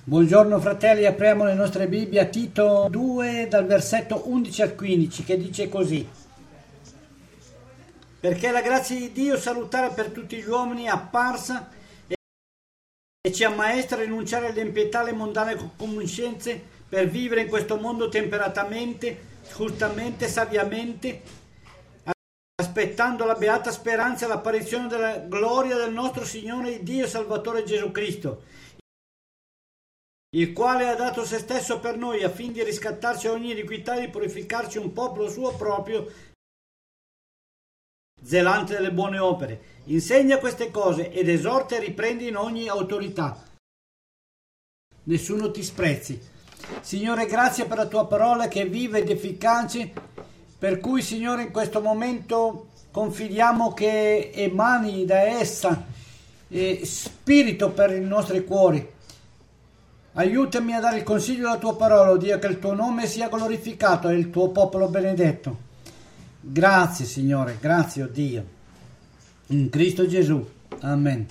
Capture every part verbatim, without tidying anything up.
Buongiorno fratelli, apriamo le nostre Bibbie a Tito due dal versetto undici al quindici che dice così: perché la grazia di Dio salutare per tutti gli uomini è apparsa e ci ammaestra a rinunciare alle impietà, alle mondane conoscenze per vivere in questo mondo temperatamente, giustamente, saviamente, aspettando la beata speranza e l'apparizione della gloria del nostro Signore e Dio Salvatore Gesù Cristo, il quale ha dato se stesso per noi affin di riscattarci da ogni iniquità e di purificarci un popolo suo proprio, zelante delle buone opere. Insegna queste cose ed esorta e riprendi in ogni autorità. Nessuno ti sprezzi. Signore, grazie per la tua parola che è viva ed efficace, per cui, Signore, in questo momento confidiamo che emani da essa eh, spirito per i nostri cuori. Aiutami a dare il consiglio della tua parola, Dio, che il tuo nome sia glorificato e il tuo popolo benedetto. Grazie, Signore, grazie, oh Dio. In Cristo Gesù. Amen.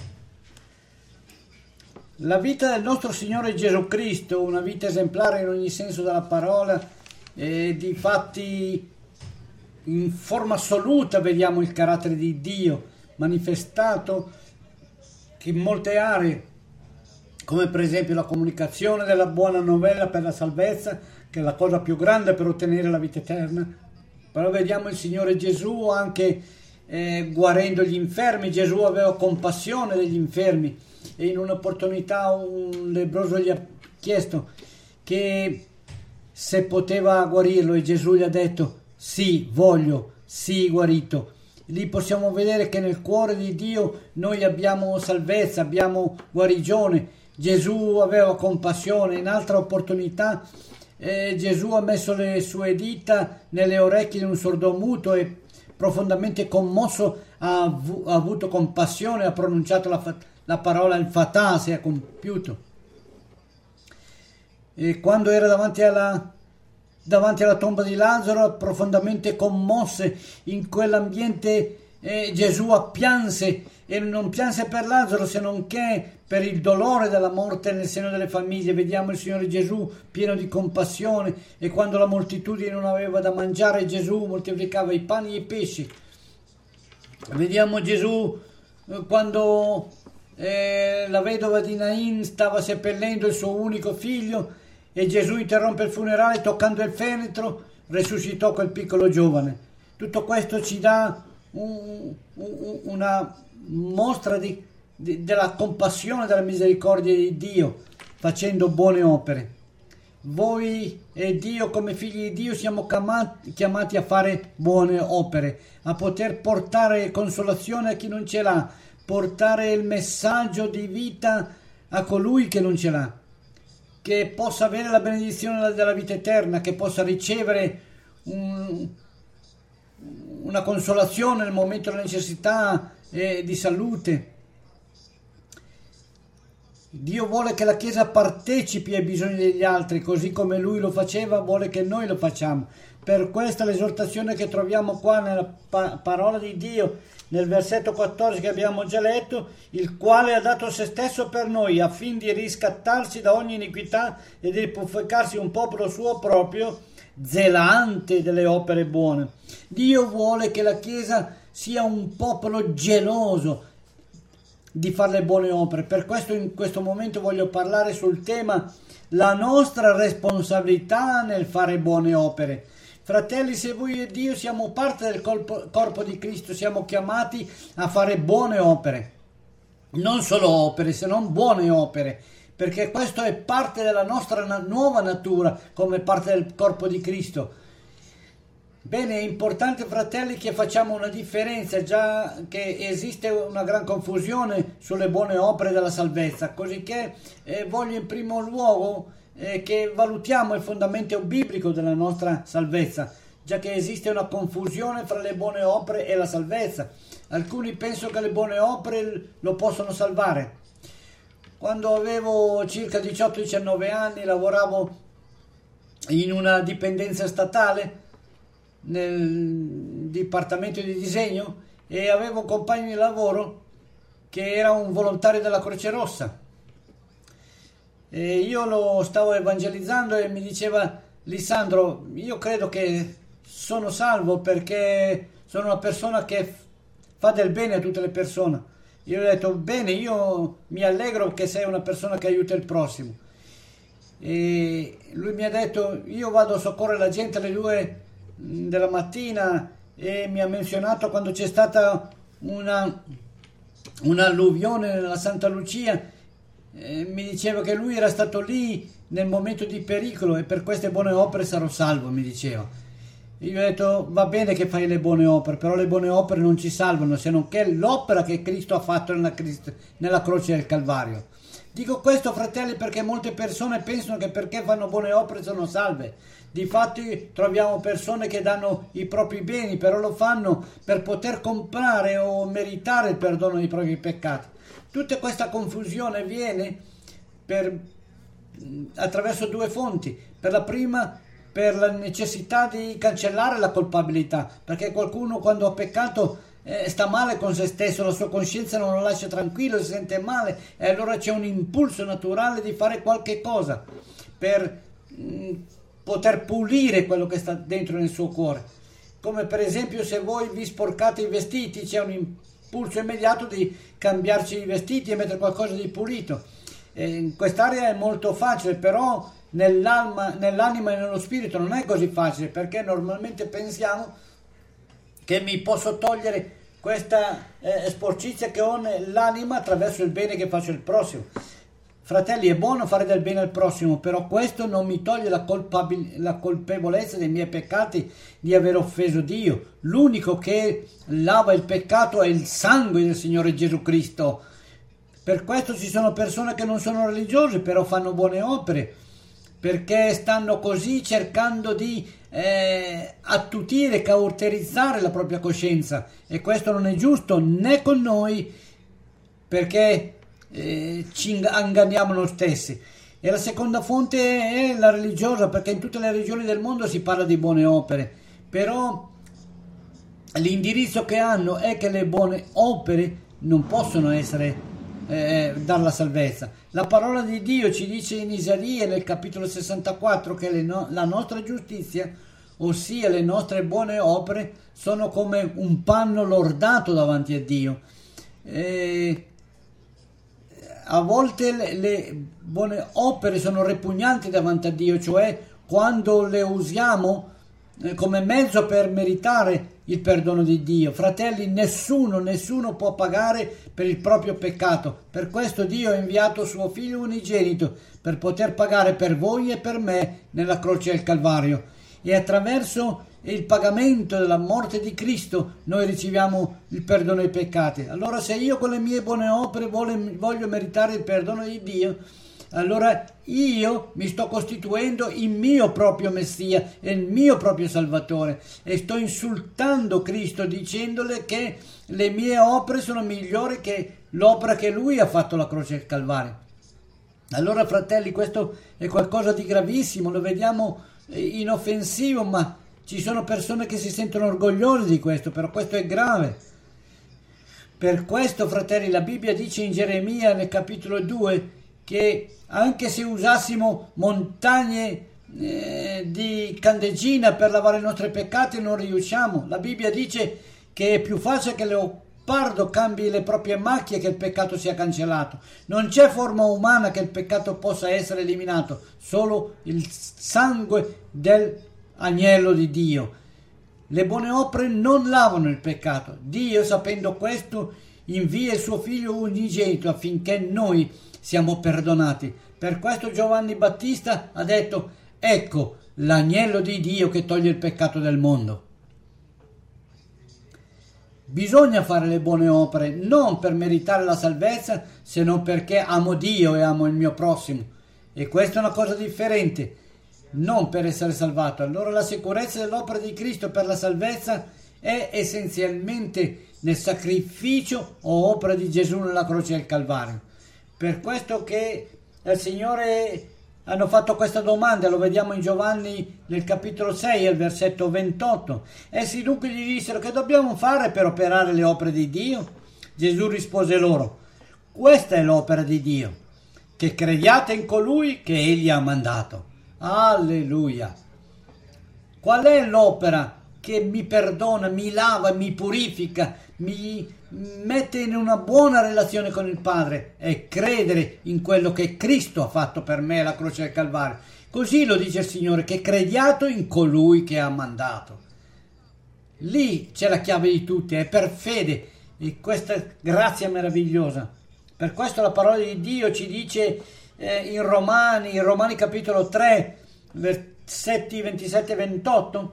La vita del nostro Signore Gesù Cristo, una vita esemplare in ogni senso della parola, e di fatti in forma assoluta vediamo il carattere di Dio manifestato in molte aree, come per esempio la comunicazione della buona novella per la salvezza, che è la cosa più grande per ottenere la vita eterna. Però vediamo il Signore Gesù anche eh, guarendo gli infermi. Gesù aveva compassione degli infermi e in un'opportunità un lebbroso gli ha chiesto che se poteva guarirlo e Gesù gli ha detto sì, voglio, sì, guarito. Lì possiamo vedere che nel cuore di Dio noi abbiamo salvezza, abbiamo guarigione. Gesù aveva compassione. In altra opportunità eh, Gesù ha messo le sue dita nelle orecchie di un sordomuto e profondamente commosso ha, av- ha avuto compassione, ha pronunciato la, fa- la parola il fatà si è compiuto. E quando era davanti alla, davanti alla tomba di Lazzaro, profondamente commosse in quell'ambiente, eh, Gesù pianse, e non pianse per Lazzaro se non che per il dolore della morte nel seno delle famiglie. Vediamo il Signore Gesù pieno di compassione, e quando la moltitudine non aveva da mangiare Gesù moltiplicava i pani e i pesci. Vediamo Gesù eh, quando eh, la vedova di Nain stava seppellendo il suo unico figlio e Gesù interrompe il funerale toccando il feretro, resuscitò quel piccolo giovane. Tutto questo ci dà un, un, una mostra di della compassione, della misericordia di Dio, facendo buone opere. Voi e Dio, come figli di Dio, siamo chiamati, chiamati a fare buone opere, a poter portare consolazione a chi non ce l'ha, portare il messaggio di vita a colui che non ce l'ha, che possa avere la benedizione della vita eterna, che possa ricevere un, una consolazione nel momento della necessità eh, di salute. Dio vuole che la Chiesa partecipi ai bisogni degli altri, così come Lui lo faceva, vuole che noi lo facciamo. Per questa l'esortazione che troviamo qua nella pa- parola di Dio, nel versetto quattordici che abbiamo già letto, il quale ha dato se stesso per noi, affin di riscattarci da ogni iniquità e di purificarsi un popolo suo proprio, zelante delle opere buone. Dio vuole che la Chiesa sia un popolo geloso di fare le buone opere. Per questo in questo momento voglio parlare sul tema la nostra responsabilità nel fare buone opere. Fratelli, se voi e Dio siamo parte del corpo, corpo di Cristo, siamo chiamati a fare buone opere, non solo opere, se non buone opere, perché questo è parte della nostra na- nuova natura come parte del corpo di Cristo. Bene, è importante, fratelli, che facciamo una differenza, già che esiste una gran confusione sulle buone opere della salvezza, così che eh, voglio in primo luogo eh, che valutiamo il fondamento biblico della nostra salvezza, già che esiste una confusione fra le buone opere e la salvezza. Alcuni pensano che le buone opere lo possono salvare. Quando avevo circa diciotto diciannove anni lavoravo in una dipendenza statale nel dipartimento di disegno e avevo un compagno di lavoro che era un volontario della Croce Rossa. E io lo stavo evangelizzando e mi diceva: Lisandro, io credo che sono salvo perché sono una persona che fa del bene a tutte le persone. Io gli ho detto: bene, io mi allegro che sei una persona che aiuta il prossimo. E lui mi ha detto: io vado a soccorrere la gente alle due della mattina, e mi ha menzionato quando c'è stata una un'alluvione nella Santa Lucia. Eh, mi diceva che lui era stato lì nel momento di pericolo e per queste buone opere sarò salvo, mi diceva. Io ho detto: va bene che fai le buone opere, però le buone opere non ci salvano se non che l'opera che Cristo ha fatto nella, Cristo, nella croce del Calvario. Dico questo, fratelli, perché molte persone pensano che perché fanno buone opere sono salve. Difatti troviamo persone che danno i propri beni, però lo fanno per poter comprare o meritare il perdono dei propri peccati. Tutta questa confusione viene per, attraverso due fonti. Per la prima, per la necessità di cancellare la colpabilità, perché qualcuno quando ha peccato eh, sta male con se stesso, la sua coscienza non lo lascia tranquillo, si sente male, e allora c'è un impulso naturale di fare qualche cosa per mh, poter pulire quello che sta dentro nel suo cuore. Come per esempio, se voi vi sporcate i vestiti, c'è un impulso immediato di cambiarci i vestiti e mettere qualcosa di pulito. E in quest'area è molto facile, però nell'alma, nell'anima e nello spirito non è così facile, perché normalmente pensiamo che mi posso togliere questa eh, sporcizia che ho nell'anima attraverso il bene che faccio al prossimo. Fratelli, è buono fare del bene al prossimo, però questo non mi toglie la, colpabil- la colpevolezza dei miei peccati di aver offeso Dio. L'unico che lava il peccato è il sangue del Signore Gesù Cristo. Per questo ci sono persone che non sono religiose, però fanno buone opere, perché stanno così cercando di eh, attutire, cauterizzare la propria coscienza, e questo non è giusto né con noi, perché eh, ci inganniamo noi stessi. E la seconda fonte è la religiosa, perché in tutte le regioni del mondo si parla di buone opere, però l'indirizzo che hanno è che le buone opere non possono essere Eh, dalla salvezza. La parola di Dio ci dice in Isaia nel capitolo sessantaquattro che le no- la nostra giustizia, ossia le nostre buone opere, sono come un panno lordato davanti a Dio. Eh, a volte le, le buone opere sono repugnanti davanti a Dio, cioè quando le usiamo eh, come mezzo per meritare il perdono di Dio. Fratelli, nessuno, nessuno può pagare per il proprio peccato. Per questo Dio ha inviato suo figlio unigenito per poter pagare per voi e per me nella croce del Calvario. E attraverso il pagamento della morte di Cristo noi riceviamo il perdono dei peccati. Allora, se io con le mie buone opere voglio meritare il perdono di Dio, allora io mi sto costituendo il mio proprio Messia e il mio proprio Salvatore, e sto insultando Cristo dicendole che le mie opere sono migliori che l'opera che Lui ha fatto alla croce del Calvario. Allora, fratelli, questo è qualcosa di gravissimo, lo vediamo inoffensivo, ma ci sono persone che si sentono orgogliose di questo, però questo è grave. Per questo, fratelli, la Bibbia dice in Geremia nel capitolo due che anche se usassimo montagne eh, di candeggina per lavare i nostri peccati non riusciamo. La Bibbia dice che è più facile che leopardo cambi le proprie macchie che il peccato sia cancellato. Non c'è forma umana che il peccato possa essere eliminato, solo il sangue dell'agnello di Dio. Le buone opere non lavano il peccato. Dio, sapendo questo, invia il suo figlio unigenito affinché noi siamo perdonati. Per questo Giovanni Battista ha detto: ecco l'agnello di Dio che toglie il peccato del mondo. Bisogna fare le buone opere non per meritare la salvezza, se non perché amo Dio e amo il mio prossimo, e questa è una cosa differente, non per essere salvato. Allora la sicurezza dell'opera di Cristo per la salvezza è essenzialmente nel sacrificio o opera di Gesù nella croce del Calvario. Per questo che il Signore hanno fatto questa domanda, lo vediamo in Giovanni nel capitolo sei, al versetto ventotto. Essi dunque gli dissero: che dobbiamo fare per operare le opere di Dio? Gesù rispose loro: questa è l'opera di Dio, che crediate in colui che egli ha mandato. Alleluia! Qual è l'opera che mi perdona, mi lava, mi purifica, mi mette in una buona relazione con il Padre? È credere in quello che Cristo ha fatto per me alla croce del Calvario. Così lo dice il Signore, che crediate in colui che ha mandato. Lì c'è la chiave di tutti, è per fede, e questa grazia meravigliosa. Per questo la parola di Dio ci dice eh, in Romani, in Romani capitolo tre, versetti ventisette e ventotto,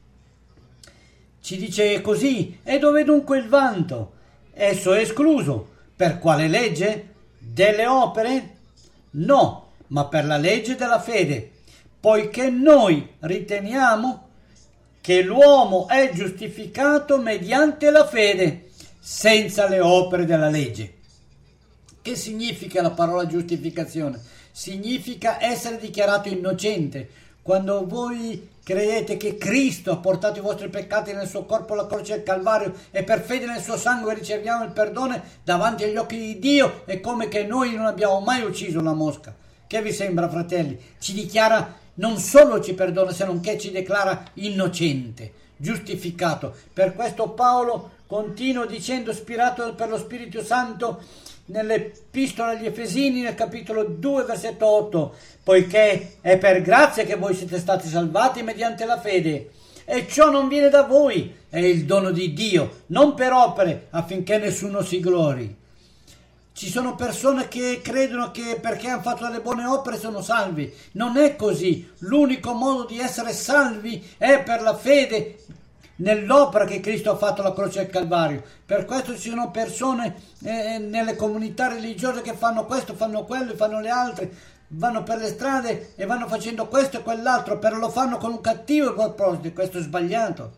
ci dice così: e dove dunque il vanto? Esso è escluso. Per quale legge? Delle opere? No, ma per la legge della fede, poiché noi riteniamo che l'uomo è giustificato mediante la fede, senza le opere della legge. Che significa la parola giustificazione? Significa essere dichiarato innocente. Quando voi credete che Cristo ha portato i vostri peccati nel suo corpo alla croce del Calvario e per fede nel suo sangue riceviamo il perdono davanti agli occhi di Dio, è come che noi non abbiamo mai ucciso una mosca. Che vi sembra, fratelli? Ci dichiara, non solo ci perdona, se non che ci declara innocente, giustificato. Per questo Paolo continua dicendo, ispirato per lo Spirito Santo, nell'epistola agli Efesini, nel capitolo due, versetto otto, poiché è per grazia che voi siete stati salvati mediante la fede, e ciò non viene da voi, è il dono di Dio, non per opere, affinché nessuno si glori. Ci sono persone che credono che perché hanno fatto delle buone opere sono salvi. Non è così. L'unico modo di essere salvi è per la fede nell'opera che Cristo ha fatto alla croce del Calvario. Per questo ci sono persone eh, nelle comunità religiose che fanno questo, fanno quello, fanno le altre, vanno per le strade e vanno facendo questo e quell'altro, però lo fanno con un cattivo proposito. Questo è sbagliato,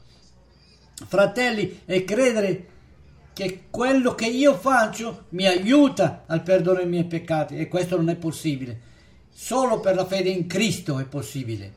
fratelli, e credere che quello che io faccio mi aiuta al perdono dei miei peccati, e questo non è possibile. Solo per la fede in Cristo è possibile.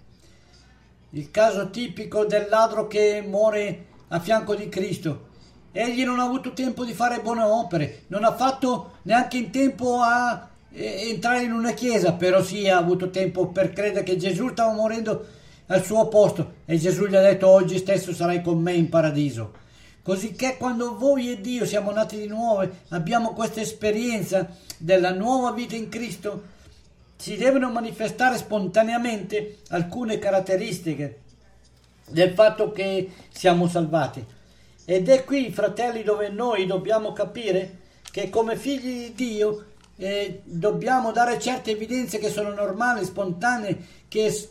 Il caso tipico del ladro che muore a fianco di Cristo. Egli non ha avuto tempo di fare buone opere, non ha fatto neanche in tempo a eh, entrare in una chiesa, però sì ha avuto tempo per credere che Gesù stava morendo al suo posto, e Gesù gli ha detto: oggi stesso sarai con me in paradiso. Cosicché quando voi e Dio siamo nati di nuovo, abbiamo questa esperienza della nuova vita in Cristo, si devono manifestare spontaneamente alcune caratteristiche del fatto che siamo salvati. Ed è qui, fratelli, dove noi dobbiamo capire che come figli di Dio eh, dobbiamo dare certe evidenze che sono normali, spontanee, che,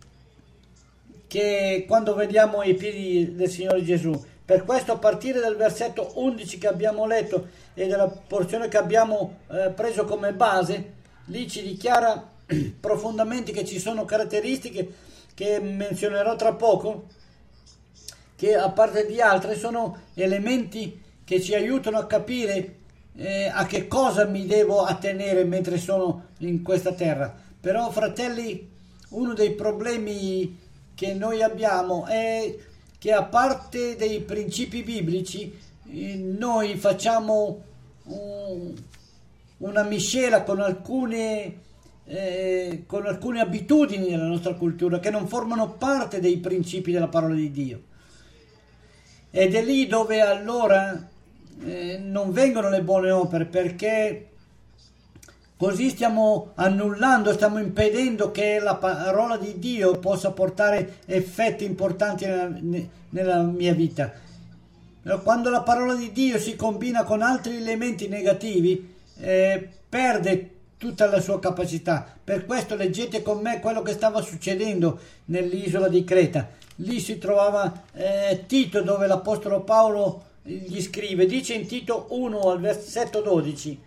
che quando vediamo i piedi del Signore Gesù. Per questo, a partire dal versetto undici che abbiamo letto e dalla porzione che abbiamo eh, preso come base, lì ci dichiara profondamente che ci sono caratteristiche che menzionerò tra poco, che a parte di altre sono elementi che ci aiutano a capire eh, a che cosa mi devo attenere mentre sono in questa terra. Però, fratelli, uno dei problemi che noi abbiamo è che, a parte dei principi biblici, noi facciamo un, una miscela con alcune, eh, con alcune abitudini della nostra cultura che non formano parte dei principi della parola di Dio. Ed è lì dove allora eh, non vengono le buone opere, perché così stiamo annullando, stiamo impedendo che la parola di Dio possa portare effetti importanti nella, nella mia vita. Quando la parola di Dio si combina con altri elementi negativi, eh, perde tutta la sua capacità. Per questo leggete con me quello che stava succedendo nell'isola di Creta. Lì si trovava eh, Tito, dove l'apostolo Paolo gli scrive, dice in Tito uno al versetto dodici: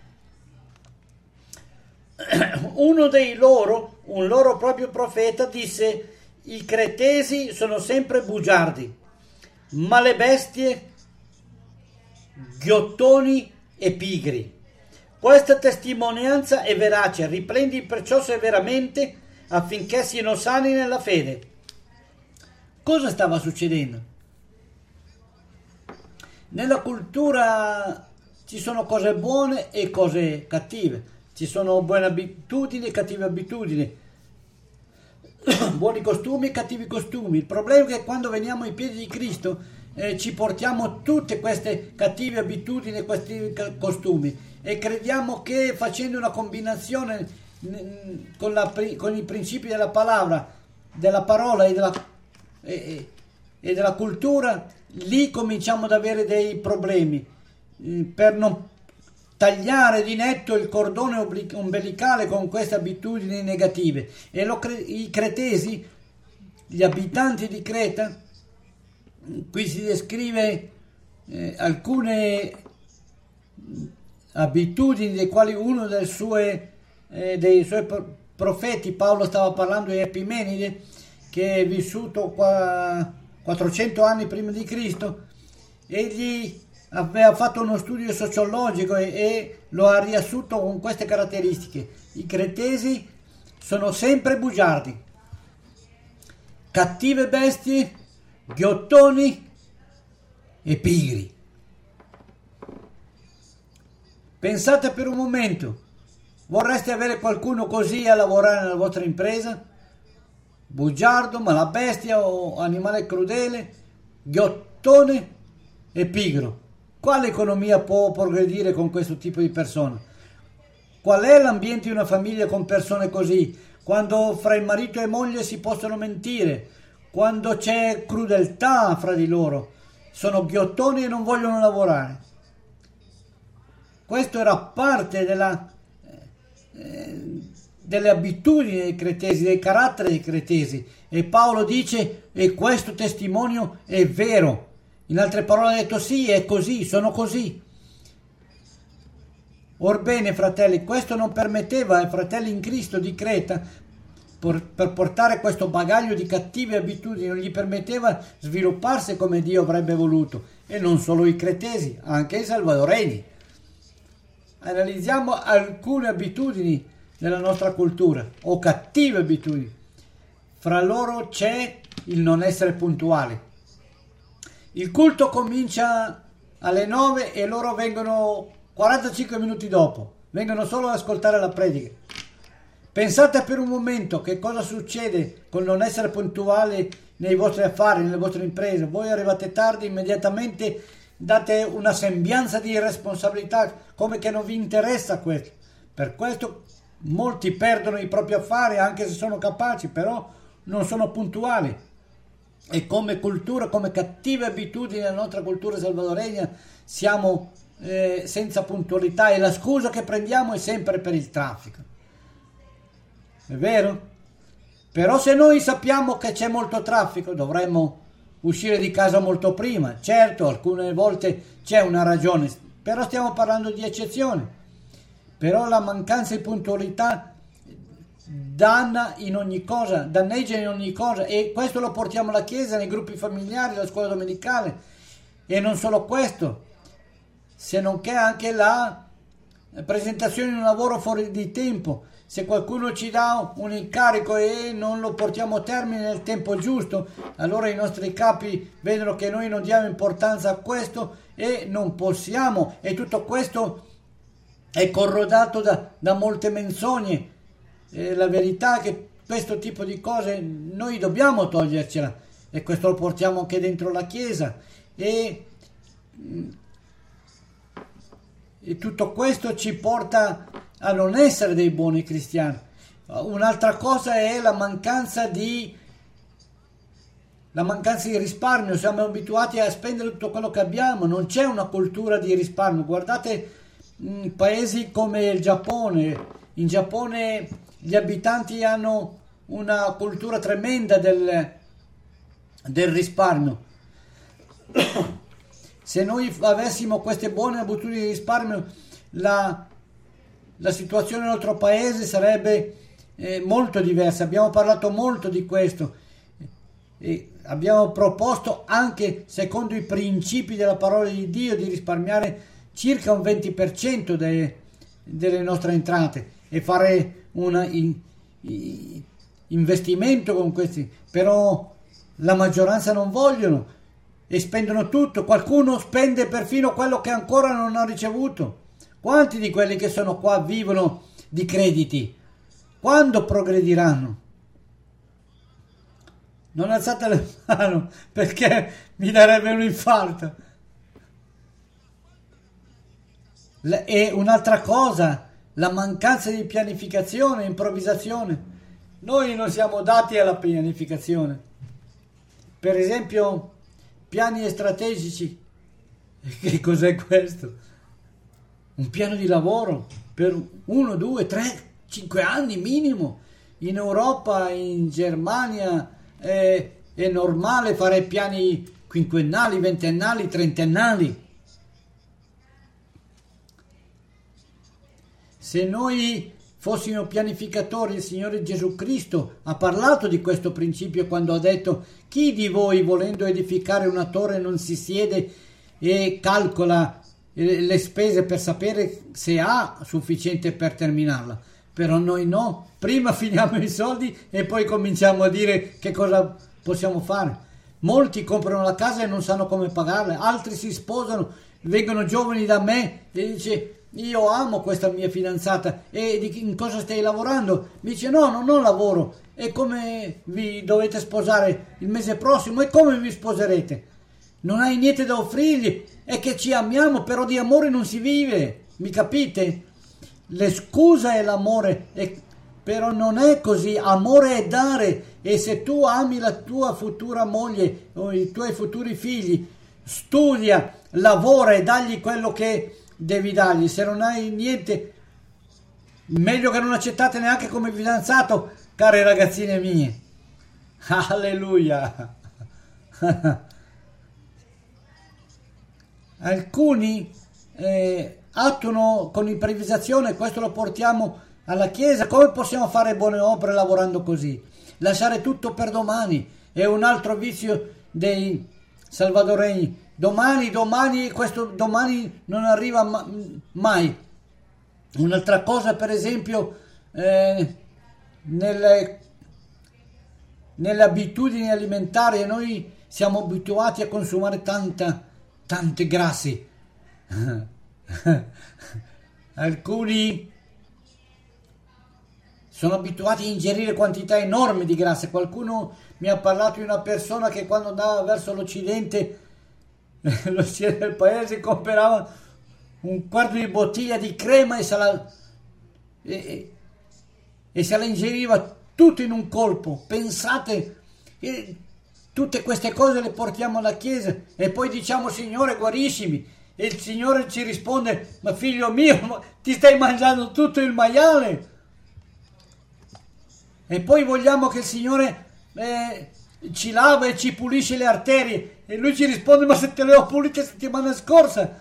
uno dei loro, un loro proprio profeta, disse: i cretesi sono sempre bugiardi, ma le bestie ghiottoni e pigri. Questa testimonianza è verace, riprendi perciò severamente affinché siano sani nella fede. Cosa stava succedendo? Nella cultura ci sono cose buone e cose cattive. ci sono buone abitudini e cattive abitudini, buoni costumi e cattivi costumi. Il problema è che quando veniamo ai piedi di Cristo eh, ci portiamo tutte queste cattive abitudini e questi costumi e crediamo che facendo una combinazione mh, con, la, con i principi della parola, della parola e della, e, e della cultura, lì cominciamo ad avere dei problemi eh, per non tagliare di netto il cordone ombelicale con queste abitudini negative. E lo, i cretesi, gli abitanti di Creta, qui si descrive eh, alcune abitudini dei quali uno dei suoi, eh, dei suoi profeti, Paolo stava parlando di Epimenide, che è vissuto qua quattrocento anni prima di Cristo. Egli aveva fatto uno studio sociologico e, e lo ha riassunto con queste caratteristiche. I cretesi sono sempre bugiardi, cattive bestie, ghiottoni e pigri. Pensate per un momento, vorreste avere qualcuno così a lavorare nella vostra impresa? Bugiardo, malabestia o animale crudele, ghiottone e pigro. Quale economia può progredire con questo tipo di persone? Qual è l'ambiente di una famiglia con persone così? Quando fra il marito e moglie si possono mentire, quando c'è crudeltà fra di loro, sono ghiottoni e non vogliono lavorare. Questo era parte della, eh, delle abitudini dei cretesi, dei caratteri dei cretesi. E Paolo dice, e questo testimonio è vero. In altre parole ha detto sì, è così, sono così. Orbene, fratelli, questo non permetteva ai fratelli in Cristo di Creta, per, per portare questo bagaglio di cattive abitudini, non gli permetteva svilupparsi come Dio avrebbe voluto. E non solo i cretesi, anche i salvadoregni. Analizziamo alcune abitudini della nostra cultura, o cattive abitudini. Fra loro c'è il non essere puntuali. Il culto comincia alle nove e loro vengono quarantacinque minuti dopo, vengono solo ad ascoltare la predica. Pensate per un momento che cosa succede con non essere puntuali nei vostri affari, nelle vostre imprese. Voi arrivate tardi, immediatamente date una sembianza di irresponsabilità, come che non vi interessa questo. Per questo molti perdono i propri affari anche se sono capaci, però non sono puntuali. E come cultura, come cattive abitudini nella nostra cultura salvadoregna, siamo eh, senza puntualità e la scusa che prendiamo è sempre per il traffico. È vero? Però se noi sappiamo che c'è molto traffico, dovremmo uscire di casa molto prima. Certo, alcune volte c'è una ragione, però stiamo parlando di eccezioni. Però la mancanza di puntualità danna in ogni cosa, danneggia in ogni cosa, e questo lo portiamo alla chiesa, nei gruppi familiari, alla scuola domenicale. E non solo questo, se non che anche la presentazione di un lavoro fuori di tempo. Se qualcuno ci dà un incarico e non lo portiamo a termine nel tempo giusto, allora i nostri capi vedono che noi non diamo importanza a questo e non possiamo, e tutto questo è corrodato da, da molte menzogne. Eh, la verità è che questo tipo di cose noi dobbiamo togliercela, e questo lo portiamo anche dentro la chiesa, e, e tutto questo ci porta a non essere dei buoni cristiani. Un'altra cosa è la mancanza di la mancanza di risparmio. Siamo abituati a spendere tutto quello che abbiamo, non c'è una cultura di risparmio. Guardate mh, paesi come il Giappone. In Giappone gli abitanti hanno una cultura tremenda del, del risparmio. Se noi avessimo queste buone abitudini di risparmio, la, la situazione nel nostro paese sarebbe eh, molto diversa. Abbiamo parlato molto di questo e abbiamo proposto, anche secondo i principi della parola di Dio, di risparmiare circa un venti per cento de, delle nostre entrate e fare un in, in, investimento con questi. Però la maggioranza non vogliono e spendono tutto. Qualcuno spende perfino quello che ancora non ha ricevuto. Quanti di quelli che sono qua vivono di crediti. Quando progrediranno? Non alzate le mani perché mi darebbe un infarto. E un'altra cosa, la mancanza di pianificazione, improvvisazione. Noi non siamo dati alla pianificazione. Per esempio, piani strategici. Che cos'è questo? Un piano di lavoro per uno, due, tre, cinque anni minimo. In Europa, in Germania è, è normale fare piani quinquennali, ventennali, trentennali. Se noi fossimo pianificatori, il Signore Gesù Cristo ha parlato di questo principio quando ha detto: chi di voi, volendo edificare una torre, non si siede e calcola le spese per sapere se ha sufficiente per terminarla? Però noi no, prima finiamo i soldi e poi cominciamo a dire che cosa possiamo fare. Molti comprano la casa e non sanno come pagarla, altri si sposano, vengono giovani da me e dice: io amo questa mia fidanzata, e di in cosa stai lavorando? Mi dice: no, non ho lavoro. E come vi dovete sposare il mese prossimo? E come vi sposerete? Non hai niente da offrirgli? È che ci amiamo, però di amore non si vive, mi capite? Le scusa è l'amore, è, però non è così. Amore è dare, e se tu ami la tua futura moglie o i tuoi futuri figli, studia, lavora e dagli quello che devi dargli. Se non hai niente, meglio che non accettate neanche come fidanzato, care ragazzine mie. Alleluia. Alcuni eh, attuano con improvvisazione, questo lo portiamo alla Chiesa. Come possiamo fare buone opere lavorando così? Lasciare tutto per domani è un altro vizio dei salvadoregni. Domani, domani, questo domani non arriva ma- mai. Un'altra cosa, per esempio, eh, nelle, nelle abitudini alimentari, noi siamo abituati a consumare tanta, tante grassi. Alcuni sono abituati a ingerire quantità enormi di grasse. Qualcuno mi ha parlato di una persona che quando andava verso l'Occidente, l'Occidente del paese, comprava un quarto di bottiglia di crema e se la, e, e se la ingeriva tutto in un colpo. Pensate, e tutte queste cose le portiamo alla Chiesa e poi diciamo: Signore, guariscimi. E il Signore ci risponde: ma figlio mio, ma ti stai mangiando tutto il maiale. E poi vogliamo che il Signore eh, ci lava e ci pulisce le arterie, e lui ci risponde: ma se te le ho pulite la settimana scorsa.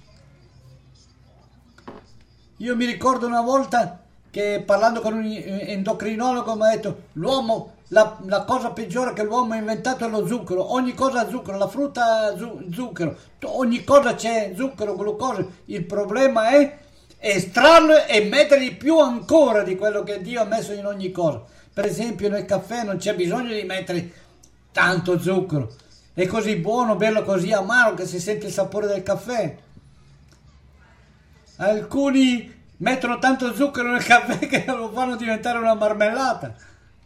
Io mi ricordo una volta che, parlando con un endocrinologo, mi ha detto: l'uomo, la, la cosa peggiore che l'uomo ha inventato è lo zucchero. Ogni cosa ha zucchero, la frutta ha zu, zucchero, ogni cosa c'è zucchero, glucosio. Il problema è estrarlo e mettergli più ancora di quello che Dio ha messo in ogni cosa. Per esempio nel caffè non c'è bisogno di mettere tanto zucchero, è così buono, bello così amaro che si sente il sapore del caffè. Alcuni mettono tanto zucchero nel caffè che lo fanno diventare una marmellata.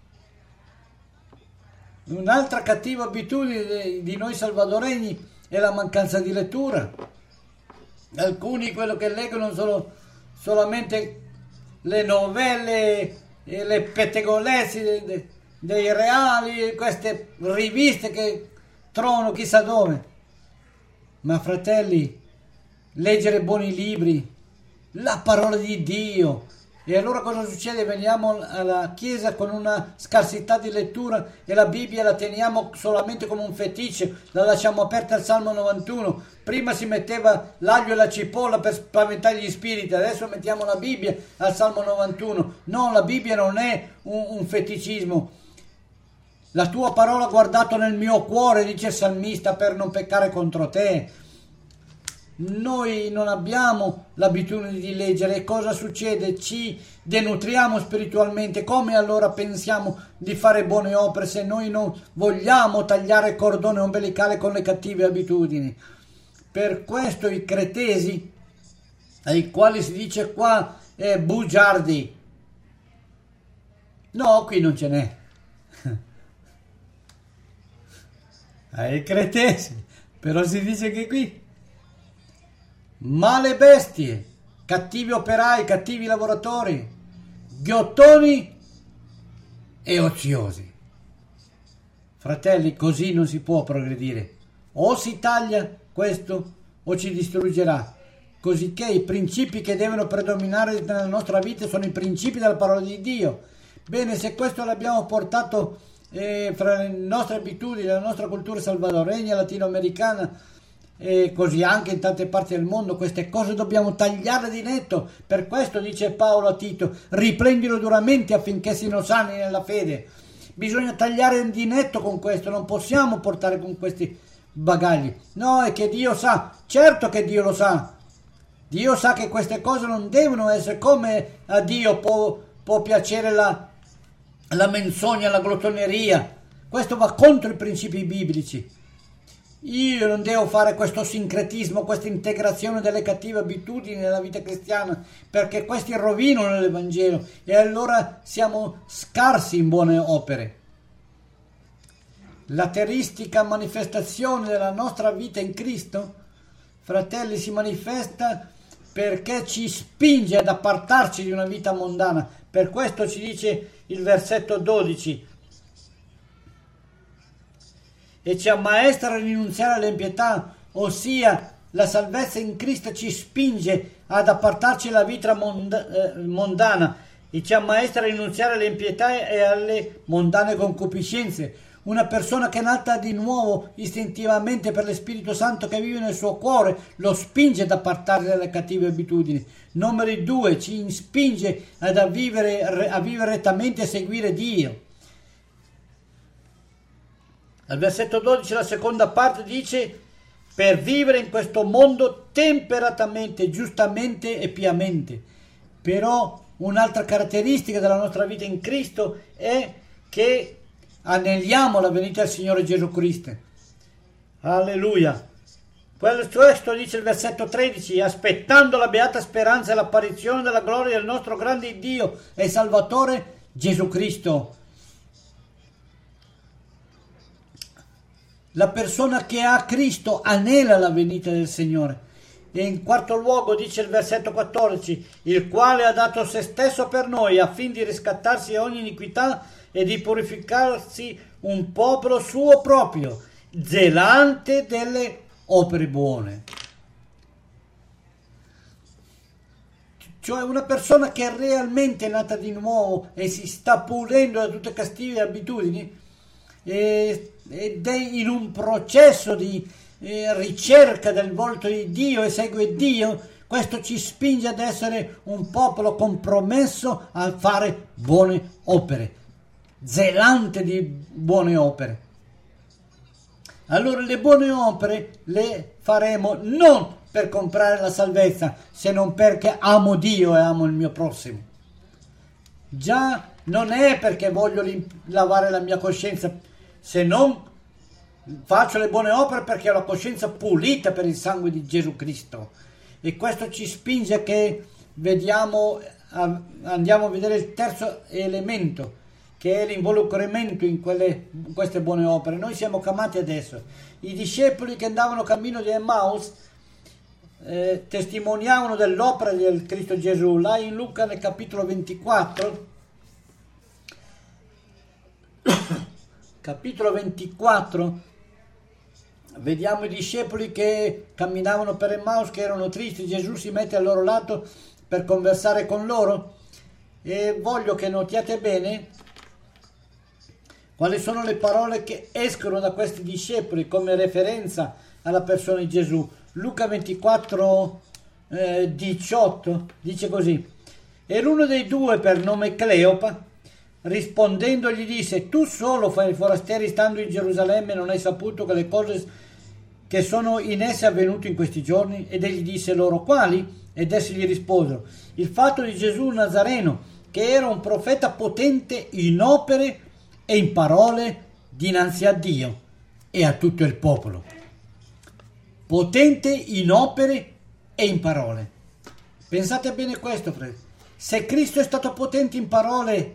Un'altra cattiva abitudine di noi salvadoregni è la mancanza di lettura. Alcuni quello che leggono sono solamente le novelle e le pettegolezzi dei, dei, dei reali, queste riviste che trovano chissà dove. Ma fratelli, leggere buoni libri, la parola di Dio. E allora cosa succede? Veniamo alla Chiesa con una scarsità di lettura e la Bibbia la teniamo solamente come un feticcio, la lasciamo aperta al Salmo novantuno. Prima si metteva l'aglio e la cipolla per spaventare gli spiriti, adesso mettiamo la Bibbia al Salmo novantuno. No, la Bibbia non è un, un feticismo. La tua parola ho guardato nel mio cuore, dice il salmista, per non peccare contro te. Noi non abbiamo l'abitudine di leggere, e cosa succede? Ci denutriamo spiritualmente. Come allora pensiamo di fare buone opere se noi non vogliamo tagliare il cordone ombelicale con le cattive abitudini? Per questo i cretesi, ai quali si dice qua eh, bugiardi, No, qui non ce n'è. Ai cretesi, però si dice che qui male bestie, cattivi operai, cattivi lavoratori, ghiottoni e oziosi. Fratelli, così non si può progredire. O si taglia questo o ci distruggerà. Cosicché i principi che devono predominare nella nostra vita sono i principi della parola di Dio. Bene, se questo l'abbiamo portato eh, fra le nostre abitudini, la nostra cultura salvadoregna, latinoamericana e così anche in tante parti del mondo, queste cose dobbiamo tagliarle di netto. Per questo dice Paolo a Tito: riprendilo duramente affinché siano sani nella fede. Bisogna tagliare di netto con questo, non possiamo portare con questi bagagli. No, è che Dio sa, certo che Dio lo sa. Dio sa che queste cose non devono essere, come a Dio può, può piacere la, la menzogna, la glottoneria. Questo va contro i principi biblici. Io non devo fare questo sincretismo, questa integrazione delle cattive abitudini nella vita cristiana, perché questi rovinano l'Evangelo e allora siamo scarsi in buone opere. L'ateristica manifestazione della nostra vita in Cristo, fratelli, si manifesta perché ci spinge ad appartarci di una vita mondana. Per questo ci dice il versetto dodici: e ci ammaestra a rinunziare all'impietà, ossia la salvezza in Cristo ci spinge ad appartarci dalla vita mond- eh, mondana e ci ammaestra a rinunziare all'impietà e alle mondane concupiscenze. Una persona che è nata di nuovo istintivamente per lo Spirito Santo che vive nel suo cuore lo spinge ad appartarsi dalle cattive abitudini. Numero due, ci spinge ad a vivere, a vivere rettamente e seguire Dio. Al versetto dodici la seconda parte dice: per vivere in questo mondo temperatamente, giustamente e piamente. Però un'altra caratteristica della nostra vita in Cristo è che aneliamo la venuta del Signore Gesù Cristo. Alleluia. Questo dice il versetto tredici: aspettando la beata speranza e l'apparizione della gloria del nostro grande Dio e Salvatore Gesù Cristo. La persona che ha Cristo anela la venuta del Signore. E in quarto luogo dice il versetto quattordici: il quale ha dato se stesso per noi affin di riscattarsi da ogni iniquità e di purificarsi un popolo suo proprio, zelante delle opere buone. Cioè una persona che è realmente nata di nuovo e si sta pulendo da tutte cattive abitudini ed è in un processo di eh, ricerca del volto di Dio e segue Dio, questo ci spinge ad essere un popolo compromesso a fare buone opere, zelante di buone opere. Allora le buone opere le faremo non per comprare la salvezza, se non perché amo Dio e amo il mio prossimo. Già non è perché voglio lavare la mia coscienza, se non faccio le buone opere perché ho la coscienza pulita per il sangue di Gesù Cristo. E questo ci spinge che vediamo, andiamo a vedere il terzo elemento, che è l'involucramento in, quelle, in queste buone opere. Noi siamo chiamati adesso. I discepoli che andavano cammino di Emmaus eh, testimoniavano dell'opera del Cristo Gesù. Là in Luca nel capitolo ventiquattro capitolo ventiquattro vediamo i discepoli che camminavano per Emmaus, che erano tristi. Gesù si mette al loro lato per conversare con loro e voglio che notiate bene quali sono le parole che escono da questi discepoli come referenza alla persona di Gesù. Luca ventiquattro eh, diciotto dice così: e l'uno dei due, per nome Cleopa, rispondendo gli disse: tu solo fai forestieri stando in Gerusalemme, non hai saputo che le cose che sono in esse avvenute in questi giorni? Ed egli disse loro: quali? Ed essi gli risposero: il fatto di Gesù Nazareno, che era un profeta potente in opere e in parole dinanzi a Dio e a tutto il popolo. Potente in opere e in parole. Pensate bene questo, fratelli. Se Cristo è stato potente in parole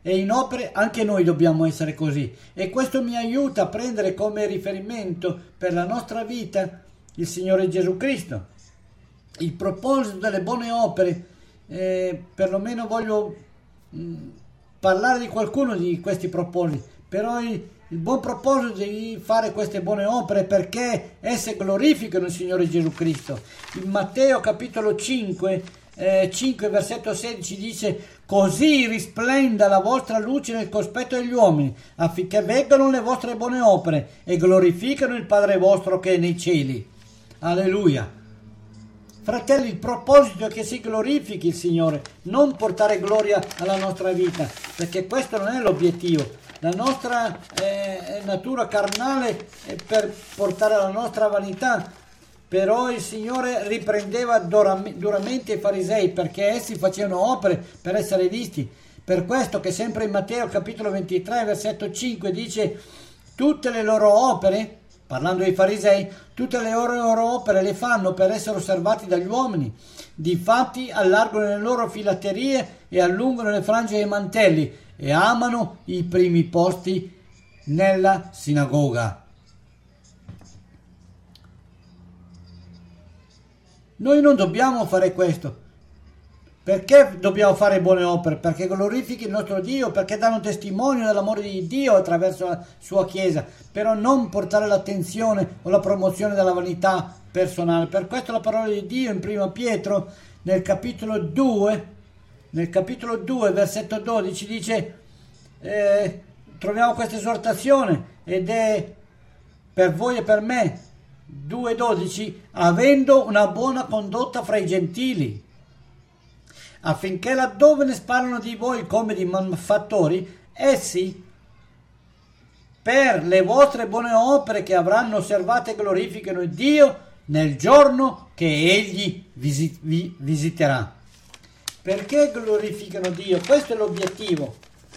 e in opere anche noi dobbiamo essere così, e questo mi aiuta a prendere come riferimento per la nostra vita il Signore Gesù Cristo. Il proposito delle buone opere, eh, perlomeno voglio mh, parlare di qualcuno di questi propositi, però il, il buon proposito di fare queste buone opere perché esse glorificano il Signore Gesù Cristo. In Matteo capitolo cinque, eh, cinque versetto sedici dice: così risplenda la vostra luce nel cospetto degli uomini, affinché veggano le vostre buone opere e glorificano il Padre vostro che è nei cieli. Alleluia. Fratelli, il proposito è che si glorifichi il Signore, non portare gloria alla nostra vita, perché questo non è l'obiettivo. La nostra eh, natura carnale è per portare la nostra vanità, però il Signore riprendeva duramente i farisei perché essi facevano opere per essere visti. Per questo che sempre in Matteo capitolo ventitré versetto cinque dice: tutte le loro opere, parlando dei farisei, tutte le loro opere le fanno per essere osservati dagli uomini. Difatti allargano le loro filatterie e allungano le frange dei mantelli e amano i primi posti nella sinagoga. Noi non dobbiamo fare questo. Perché dobbiamo fare buone opere? Perché glorifichi il nostro Dio, perché danno testimonio dell'amore di Dio attraverso la sua Chiesa, però non portare l'attenzione o la promozione della vanità personale. Per questo la parola di Dio in primo Pietro, nel capitolo due, nel capitolo due, versetto dodici, dice, eh, troviamo questa esortazione, ed è per voi e per me, due dodici, avendo una buona condotta fra i gentili, affinché laddove ne sparano di voi come di malfattori, essi per le vostre buone opere che avranno osservate glorificano Dio nel giorno che Egli visi- vi visiterà. Perché glorificano Dio? Questo è l'obiettivo.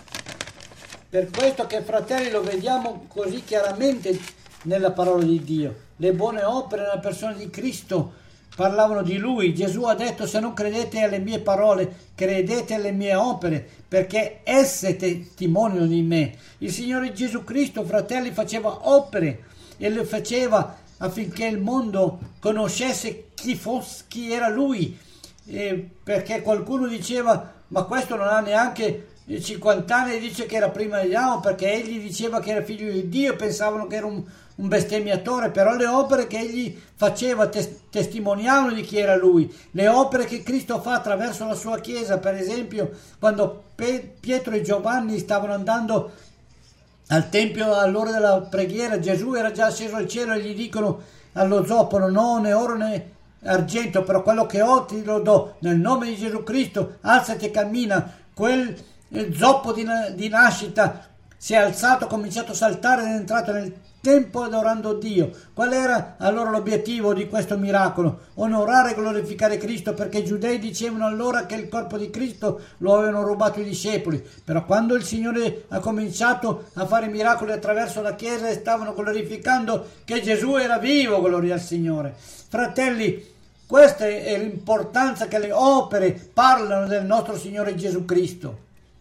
Per questo che, fratelli, lo vediamo così chiaramente nella parola di Dio. Le buone opere nella persona di Cristo parlavano di Lui. Gesù ha detto: se non credete alle mie parole, credete alle mie opere, perché esse testimoniano di me. Il Signore Gesù Cristo, fratelli, faceva opere e le faceva affinché il mondo conoscesse chi fosse, chi era Lui, eh, perché qualcuno diceva: ma questo non ha neanche cinquanta anni e dice che era prima degli anni, perché egli diceva che era figlio di Dio, pensavano che era un un bestemmiatore. Però le opere che egli faceva tes- testimoniavano di chi era lui. Le opere che Cristo fa attraverso la sua Chiesa, per esempio quando Pe- Pietro e Giovanni stavano andando al Tempio all'ora della preghiera, Gesù era già sceso al cielo e gli dicono allo zoppo: non ho né oro né argento, però quello che ho ti lo do, nel nome di Gesù Cristo alzati e cammina. Quel zoppo di, na- di nascita si è alzato, ha cominciato a saltare ed è entrato nel tempo adorando Dio. Qual era allora l'obiettivo di questo miracolo? Onorare e glorificare Cristo, perché i giudei dicevano allora che il corpo di Cristo lo avevano rubato i discepoli. Però quando il Signore ha cominciato a fare miracoli attraverso la Chiesa, stavano glorificando che Gesù era vivo, gloria al Signore. Fratelli, questa è l'importanza che le opere parlano del nostro Signore Gesù Cristo.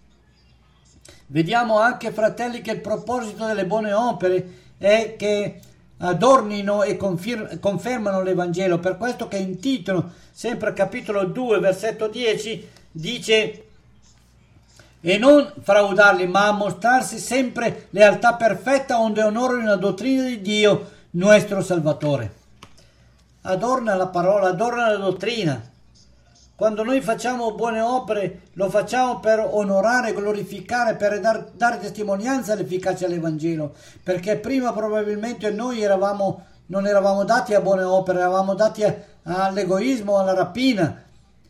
Vediamo anche, fratelli, che il proposito delle buone opere è che adornino e confir- confermano l'Evangelo. Per questo che in Tito, sempre capitolo due, versetto dieci, dice: e non fraudarli, ma mostrarsi sempre lealtà perfetta, onde onorino la dottrina di Dio, nostro Salvatore. Adorna la parola, adorna la dottrina. Quando noi facciamo buone opere, lo facciamo per onorare, glorificare, per dar, dare testimonianza all'efficacia dell'Evangelo, perché prima probabilmente noi eravamo, non eravamo dati a buone opere, eravamo dati a, all'egoismo, alla rapina,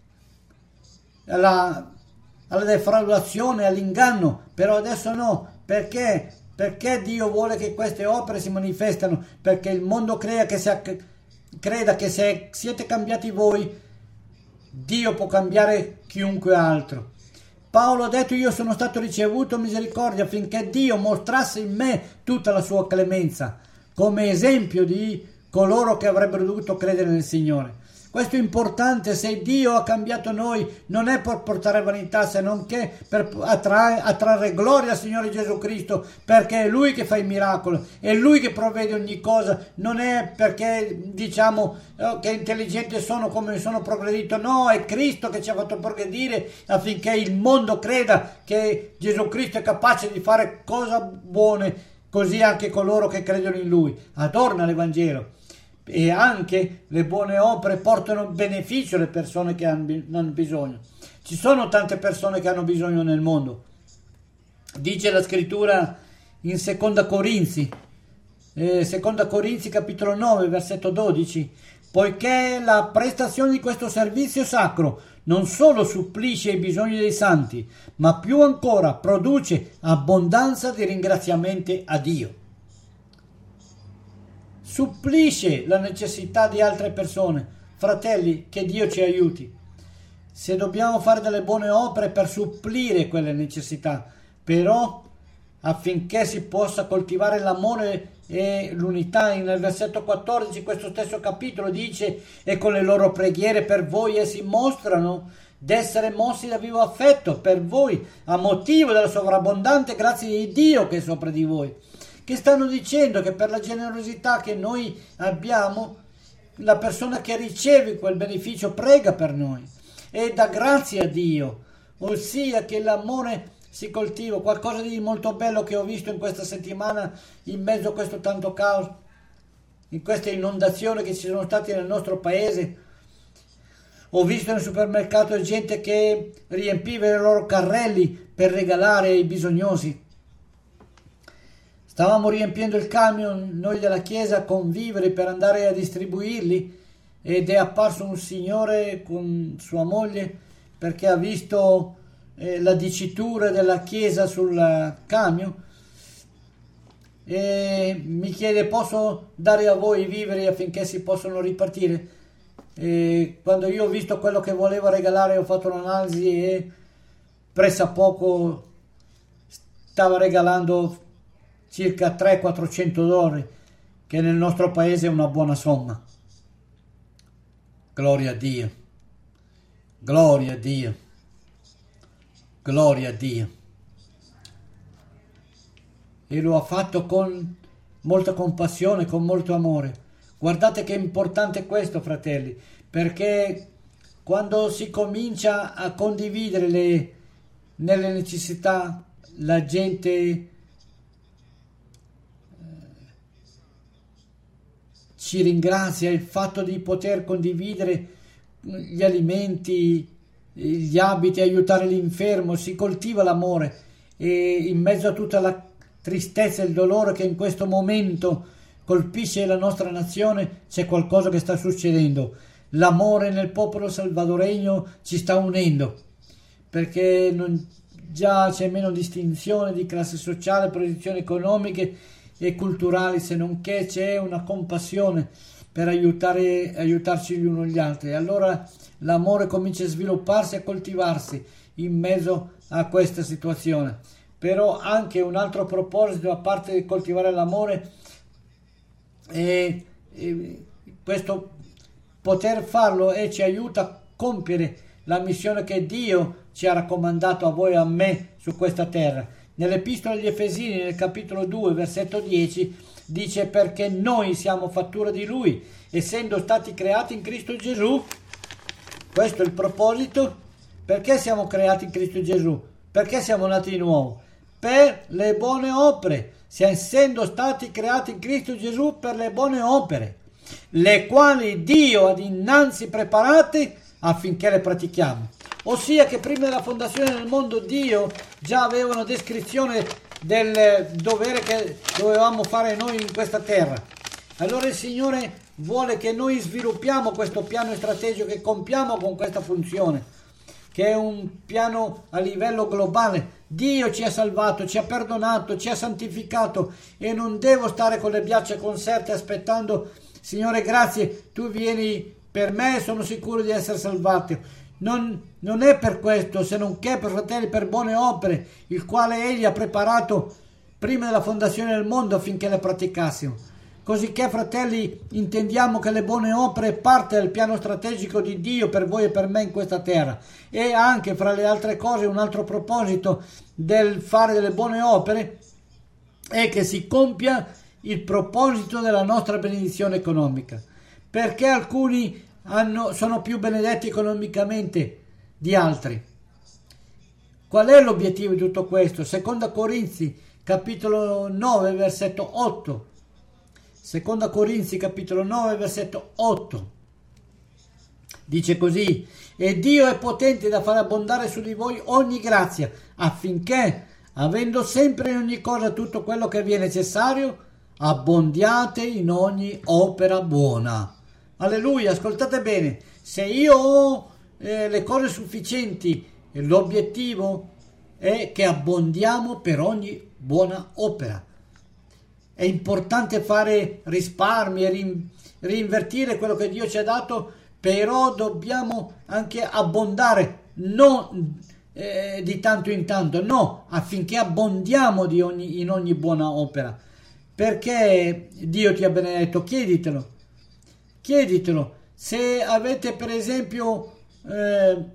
alla, alla defraudazione, all'inganno. Però adesso no. Perché? Perché Dio vuole che queste opere si manifestano, perché il mondo crea che se, creda che se siete cambiati voi, Dio può cambiare chiunque altro. Paolo ha detto: io sono stato ricevuto misericordia affinché Dio mostrasse in me tutta la sua clemenza, come esempio di coloro che avrebbero dovuto credere nel Signore. Questo è importante. Se Dio ha cambiato noi, non è per portare vanità, se non che per attrarre, attrarre gloria al Signore Gesù Cristo, perché è Lui che fa i miracoli, è Lui che provvede ogni cosa, non è perché diciamo oh, che intelligenti sono come sono progredito, no, è Cristo che ci ha fatto progredire affinché il mondo creda che Gesù Cristo è capace di fare cose buone, così anche coloro che credono in Lui. Adorna l'Evangelo. E anche le buone opere portano beneficio alle persone che hanno bisogno. Ci sono tante persone che hanno bisogno nel mondo. Dice la scrittura in seconda Corinzi, eh, seconda Corinzi capitolo nove versetto dodici: poiché la prestazione di questo servizio sacro non solo supplisce i bisogni dei santi, ma più ancora produce abbondanza di ringraziamenti a Dio. Supplisce la necessità di altre persone. Fratelli, che Dio ci aiuti. Se dobbiamo fare delle buone opere per supplire quelle necessità, però affinché si possa coltivare l'amore e l'unità, nel versetto quattordici questo stesso capitolo dice: e con le loro preghiere per voi essi mostrano d'essere mossi da vivo affetto per voi a motivo della sovrabbondante grazia di Dio che è sopra di voi. Che stanno dicendo che per la generosità che noi abbiamo, la persona che riceve quel beneficio prega per noi e dà grazie a Dio, ossia che l'amore si coltiva. Qualcosa di molto bello che ho visto in questa settimana in mezzo a questo tanto caos, in queste inondazioni che ci sono state nel nostro paese. Ho visto nel supermercato gente che riempiva i loro carrelli per regalare ai bisognosi. Stavamo riempiendo il camion noi della chiesa con viveri per andare a distribuirli ed è apparso un signore con sua moglie perché ha visto eh, la dicitura della chiesa sul camion e mi chiede: posso dare a voi i viveri affinché si possano ripartire? E quando io ho visto quello che voleva regalare ho fatto un'analisi e pressappoco stava regalando circa trecento quattrocento dollari, che nel nostro paese è una buona somma. Gloria a Dio, gloria a Dio, gloria a Dio. E lo ha fatto con molta compassione, con molto amore. Guardate che è importante questo, fratelli, perché quando si comincia a condividere le, nelle necessità, la gente ci ringrazia. Il fatto di poter condividere gli alimenti, gli abiti, aiutare l'infermo, si coltiva l'amore e in mezzo a tutta la tristezza e il dolore che in questo momento colpisce la nostra nazione c'è qualcosa che sta succedendo. L'amore nel popolo salvadoregno ci sta unendo, perché non, già c'è meno distinzione di classe sociale, posizioni economiche e culturali, se non che c'è una compassione per aiutare, aiutarci gli uni gli altri. E allora l'amore comincia a svilupparsi, a coltivarsi in mezzo a questa situazione. Però anche un altro proposito, a parte di coltivare l'amore, è, è questo poter farlo e ci aiuta a compiere la missione che Dio ci ha raccomandato a voi e a me su questa terra. Nell'Epistola agli Efesini, nel capitolo due, versetto dieci, dice: perché noi siamo fattura di Lui, essendo stati creati in Cristo Gesù. Questo è il proposito. Perché siamo creati in Cristo Gesù? Perché siamo nati di nuovo? Per le buone opere, essendo stati creati in Cristo Gesù per le buone opere, le quali Dio ha innanzi preparate affinché le pratichiamo. Ossia che prima della fondazione del mondo Dio già aveva una descrizione del dovere che dovevamo fare noi in questa terra. Allora il Signore vuole che noi sviluppiamo questo piano strategico, che compiamo con questa funzione, che è un piano a livello globale. Dio ci ha salvato, ci ha perdonato, ci ha santificato e non devo stare con le braccia conserte aspettando: Signore grazie, tu vieni per me, sono sicuro di essere salvato. Non, non è per questo, se non che per fratelli, per buone opere, il quale Egli ha preparato prima della fondazione del mondo affinché le praticassimo. Cosicché, fratelli, intendiamo che le buone opere è parte del piano strategico di Dio per voi e per me in questa terra. E anche, fra le altre cose, un altro proposito del fare delle buone opere è che si compia il proposito della nostra benedizione economica. Perché alcuni hanno, sono più benedetti economicamente di altri? Qual è l'obiettivo di tutto questo? Seconda Corinzi, capitolo nove, versetto otto. Seconda Corinzi, capitolo nove, versetto otto. Dice così: e Dio è potente da far abbondare su di voi ogni grazia, affinché, avendo sempre in ogni cosa tutto quello che vi è necessario, abbondiate in ogni opera buona. Alleluia, ascoltate bene, se io ho eh, le cose sufficienti, l'obiettivo è che abbondiamo per ogni buona opera. È importante fare risparmi e reinvertire quello che Dio ci ha dato, però dobbiamo anche abbondare, non eh, di tanto in tanto, no, affinché abbondiamo di ogni, in ogni buona opera. Perché Dio ti ha benedetto? Chieditelo, chieditelo. Se avete per esempio eh,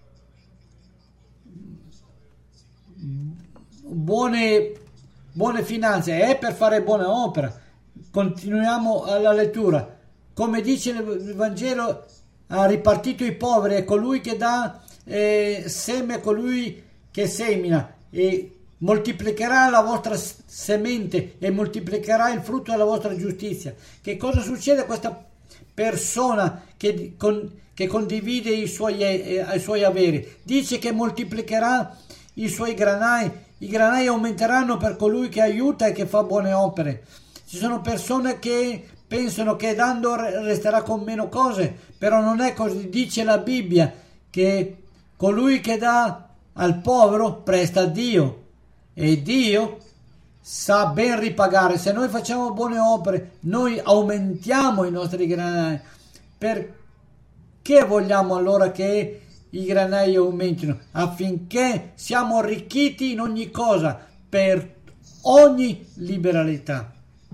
buone buone finanze, è per fare buona opera. Continuiamo alla lettura. Come dice il Vangelo, ha ripartito i poveri, è colui che dà eh, seme, è colui che semina, e moltiplicherà la vostra semente e moltiplicherà il frutto della vostra giustizia. Che cosa succede a questa persona che, con, che condivide i suoi, eh, i suoi averi? Dice che moltiplicherà i suoi granai. I granai aumenteranno per colui che aiuta e che fa buone opere. Ci sono persone che pensano che dando resterà con meno cose, però non è così. Dice la Bibbia che colui che dà al povero presta a Dio, e Dio sa ben ripagare. Se noi facciamo buone opere, noi aumentiamo i nostri granai. Perché vogliamo allora che i granai aumentino? Affinché siamo arricchiti in ogni cosa, per ogni liberalità.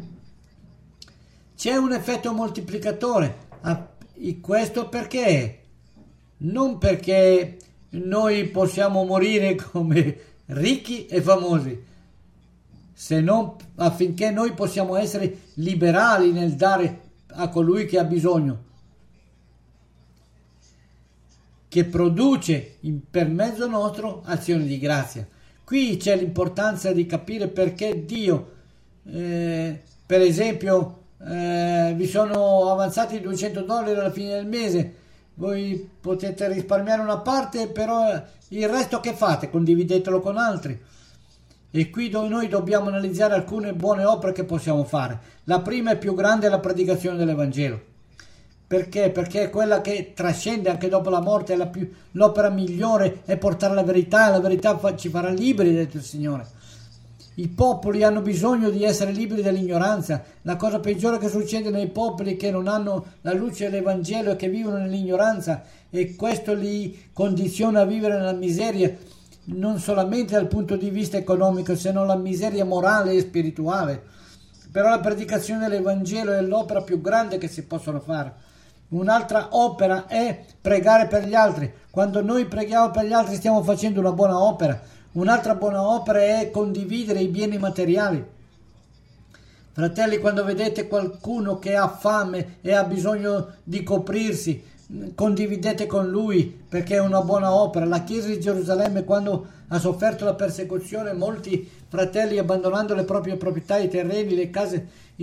C'è un effetto moltiplicatore. Questo perché? Non perché noi possiamo morire come ricchi e famosi, se non affinché noi possiamo essere liberali nel dare a colui che ha bisogno, che produce in, per mezzo nostro azioni di grazia. Qui c'è l'importanza di capire perché Dio, eh, per esempio, eh, vi sono avanzati duecento dollari alla fine del mese, voi potete risparmiare una parte, però il resto che fate? Condividetelo con altri. E qui noi dobbiamo analizzare alcune buone opere che possiamo fare. La prima e più grande è la predicazione dell'Evangelo. Perché? Perché è quella che trascende anche dopo la morte, è la più, l'opera migliore è portare la verità, e la verità fa, ci farà liberi, ha detto il Signore. I popoli hanno bisogno di essere liberi dall'ignoranza. La cosa peggiore che succede nei popoli è che non hanno la luce dell'Evangelo e che vivono nell'ignoranza, e questo li condiziona a vivere nella miseria, non solamente dal punto di vista economico, se non la miseria morale e spirituale. Però la predicazione dell'Evangelo è l'opera più grande che si possono fare. Un'altra opera è pregare per gli altri. Quando noi preghiamo per gli altri stiamo facendo una buona opera. Un'altra buona opera è condividere i beni materiali. Fratelli, quando vedete qualcuno che ha fame e ha bisogno di coprirsi, condividete con lui, perché è una buona opera. La Chiesa di Gerusalemme, quando ha sofferto la persecuzione, molti fratelli, abbandonando le proprie proprietà, i terreni, le case,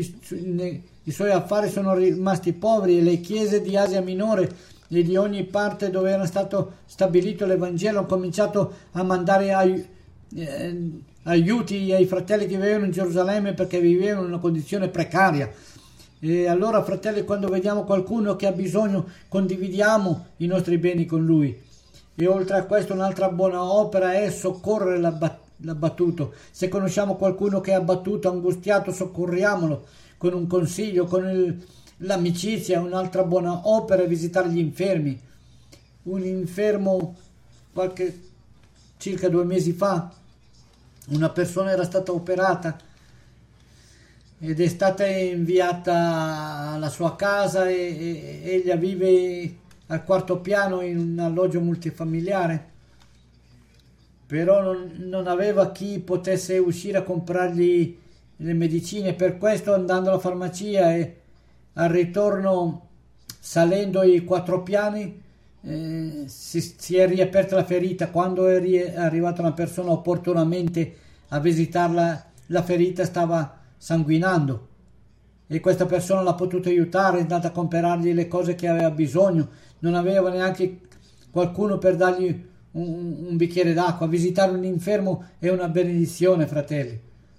i, i suoi affari, sono rimasti poveri, e le chiese di Asia Minore e di ogni parte dove era stato stabilito l'Evangelo hanno cominciato a mandare ai, eh, aiuti ai fratelli che vivevano in Gerusalemme, perché vivevano in una condizione precaria. E allora, fratelli, quando vediamo qualcuno che ha bisogno, condividiamo i nostri beni con lui. E oltre a questo, un'altra buona opera è soccorrere l'abbattuto. Se conosciamo qualcuno che è abbattuto, angustiato, soccorriamolo con un consiglio, con il, l'amicizia. Un'altra buona opera è visitare gli infermi. Un infermo, qualche circa due mesi fa, una persona era stata operata ed è stata inviata alla sua casa e, e egli vive al quarto piano in un alloggio multifamiliare, però non, non aveva chi potesse uscire a comprargli le medicine. Per questo, andando alla farmacia e al ritorno salendo i quattro piani, eh, si, si è riaperta la ferita. Quando è, ri- è arrivata una persona opportunamente a visitarla, la ferita stava sanguinando e questa persona l'ha potuto aiutare, è andata a comprargli le cose che aveva bisogno, non aveva neanche qualcuno per dargli un, un bicchiere d'acqua. Visitare un infermo è una benedizione, fratelli.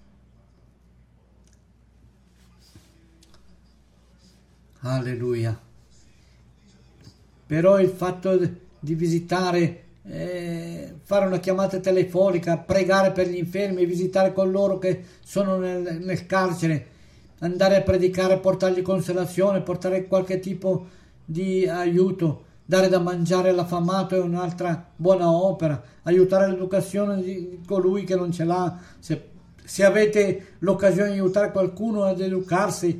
Alleluia. Però il fatto di visitare, eh, fare una chiamata telefonica, pregare per gli infermi, visitare coloro che sono nel, nel carcere, andare a predicare, portargli consolazione, portare qualche tipo di aiuto, dare da mangiare all'affamato è un'altra buona opera. Aiutare l'educazione di colui che non ce l'ha. Se, se avete l'occasione di aiutare qualcuno ad educarsi,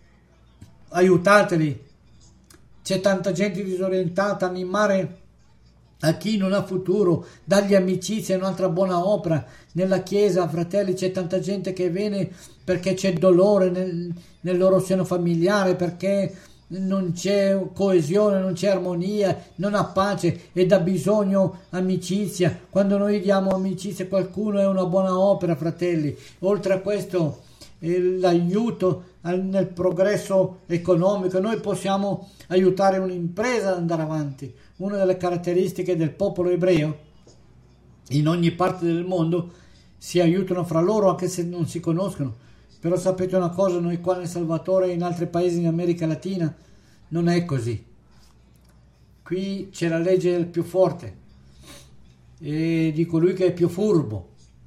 aiutateli. C'è tanta gente disorientata. Animare a chi non ha futuro, dargli amicizia è un'altra buona opera. Nella chiesa, fratelli, c'è tanta gente che viene perché c'è dolore nel, nel loro seno familiare, perché non c'è coesione, non c'è armonia, non ha pace ed ha bisogno amicizia. Quando noi diamo amicizia a qualcuno è una buona opera, fratelli. Oltre a questo, eh, l'aiuto al, nel progresso economico, noi possiamo aiutare un'impresa ad andare avanti. Una delle caratteristiche del popolo ebreo, in ogni parte del mondo si aiutano fra loro anche se non si conoscono. Però sapete una cosa, noi qua nel Salvatore e in altri paesi in America Latina non è così. Qui c'è la legge del più forte e di colui che è più furbo.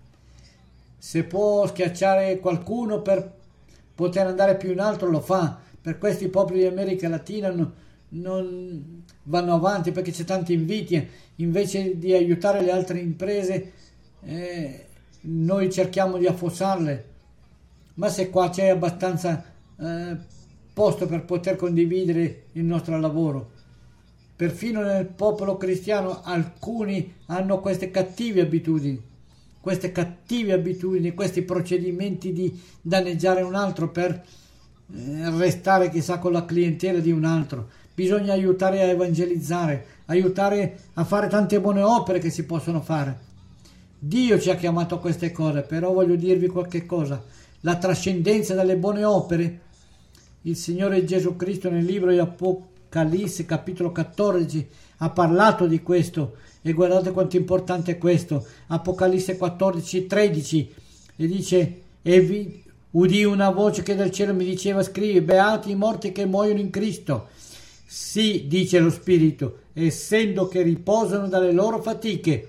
Se può schiacciare qualcuno per poter andare più in alto lo fa. Per questi popoli di America Latina no, non vanno avanti perché c'è tanta invidia. Invece di aiutare le altre imprese, eh, noi cerchiamo di affossarle. Ma se qua c'è abbastanza eh, posto per poter condividere il nostro lavoro. Perfino nel popolo cristiano alcuni hanno queste cattive abitudini, queste cattive abitudini, questi procedimenti di danneggiare un altro per eh, restare chissà con la clientela di un altro. Bisogna aiutare a evangelizzare, aiutare a fare tante buone opere che si possono fare. Dio ci ha chiamato a queste cose, però voglio dirvi qualche cosa. La trascendenza delle buone opere, il Signore Gesù Cristo nel libro di Apocalisse capitolo quattordici ha parlato di questo, e guardate quanto importante è questo. Apocalisse quattordici tredici e dice: e vi udì una voce che dal cielo mi diceva: scrivi, beati i morti che muoiono in Cristo. Sì, dice lo Spirito, essendo che riposano dalle loro fatiche,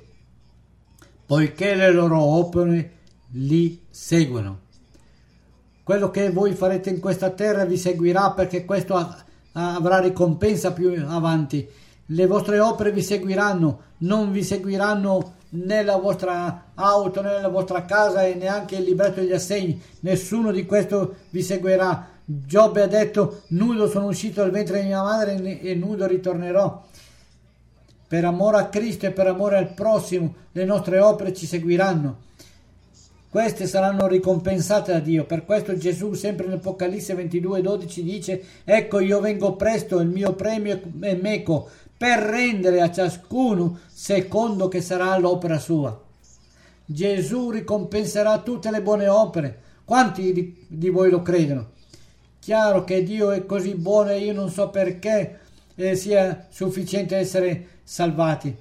poiché le loro opere li seguono. Quello che voi farete in questa terra vi seguirà, perché questo avrà ricompensa più avanti. Le vostre opere vi seguiranno, non vi seguiranno né la vostra auto né la vostra casa e neanche il libretto degli assegni. Nessuno di questo vi seguirà. Giobbe ha detto: nudo sono uscito dal ventre di mia madre e nudo ritornerò. Per amore a Cristo e per amore al prossimo le nostre opere ci seguiranno. Queste saranno ricompensate da Dio. Per questo Gesù, sempre in Apocalisse ventidue dodici, dice: ecco, io vengo presto, il mio premio è meco, per rendere a ciascuno secondo che sarà l'opera sua. Gesù ricompenserà tutte le buone opere. Quanti di, di voi lo credono? Chiaro che Dio è così buono e io non so perché eh, sia sufficiente essere salvati.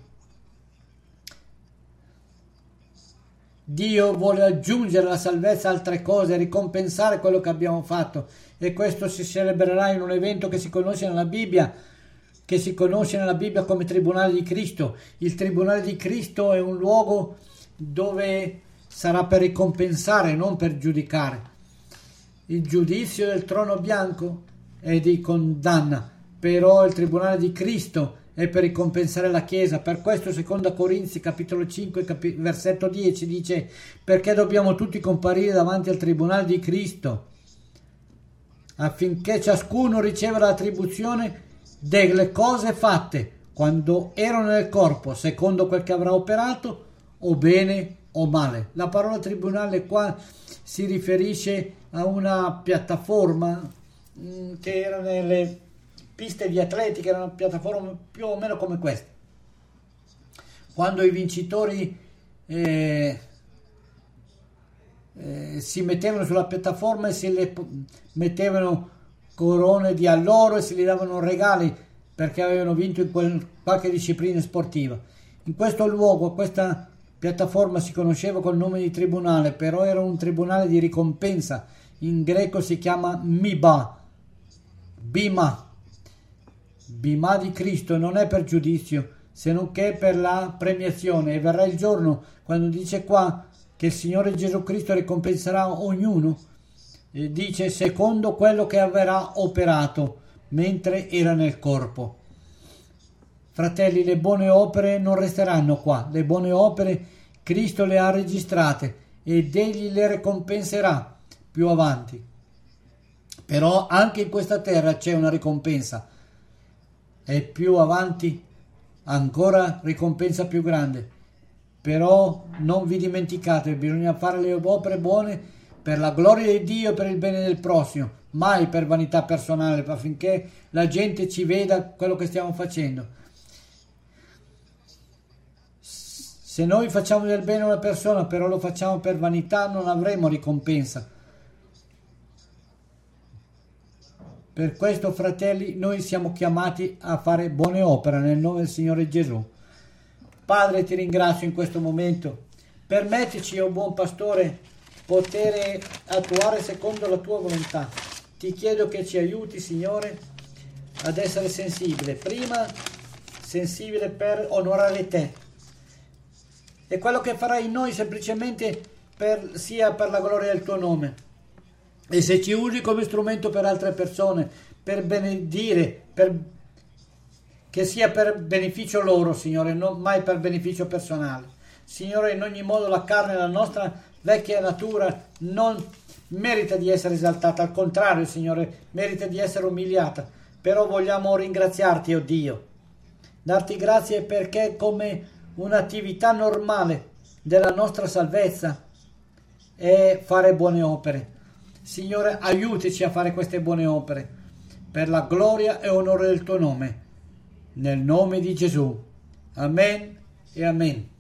Dio vuole aggiungere alla salvezza altre cose, ricompensare quello che abbiamo fatto, e questo si celebrerà in un evento che si conosce nella Bibbia, che si conosce nella Bibbia come Tribunale di Cristo. Il Tribunale di Cristo è un luogo dove sarà per ricompensare, non per giudicare. Il giudizio del trono bianco è di condanna, però il Tribunale di Cristo è per ricompensare la Chiesa. Per questo seconda Corinzi capitolo cinque capi- versetto dieci dice: perché dobbiamo tutti comparire davanti al tribunale di Cristo, affinché ciascuno riceva l'attribuzione delle cose fatte quando erano nel corpo, secondo quel che avrà operato, o bene o male. La parola tribunale qua si riferisce a una piattaforma mh, che era nelle piste di atletica, era una piattaforma più o meno come questa. Quando i vincitori eh, eh, si mettevano sulla piattaforma e si le mettevano corone di alloro e si gli davano regali perché avevano vinto in quel, qualche disciplina sportiva. In questo luogo, questa piattaforma si conosceva col nome di tribunale, però era un tribunale di ricompensa. In greco si chiama Miba, Bima, Bima di Cristo, non è per giudizio, se non che per la premiazione. E verrà il giorno, quando dice qua che il Signore Gesù Cristo ricompenserà ognuno, e dice secondo quello che avrà operato mentre era nel corpo. Fratelli, le buone opere non resteranno qua, le buone opere Cristo le ha registrate ed egli le ricompenserà più avanti. Però anche in questa terra c'è una ricompensa e più avanti ancora ricompensa più grande. Però non vi dimenticate, bisogna fare le opere buone per la gloria di Dio e per il bene del prossimo, mai per vanità personale, affinché la gente ci veda quello che stiamo facendo. Se noi facciamo del bene a una persona, però lo facciamo per vanità, non avremo ricompensa. Per questo, fratelli, noi siamo chiamati a fare buone opere nel nome del Signore Gesù. Padre, ti ringrazio in questo momento. Permettici, o buon pastore, poter attuare secondo la tua volontà. Ti chiedo che ci aiuti, Signore, ad essere sensibile. Prima, sensibile per onorare te. E quello che farai in noi semplicemente per, sia per la gloria del tuo nome. E se ci usi come strumento per altre persone, per benedire, per, che sia per beneficio loro, Signore, non mai per beneficio personale. Signore, in ogni modo la carne, la nostra vecchia natura, non merita di essere esaltata, al contrario, Signore, merita di essere umiliata. Però vogliamo ringraziarti, oh Dio, darti grazie perché come un'attività normale della nostra salvezza è fare buone opere. Signore, aiutici a fare queste buone opere per la gloria e onore del tuo nome, nel nome di Gesù. Amen e amen.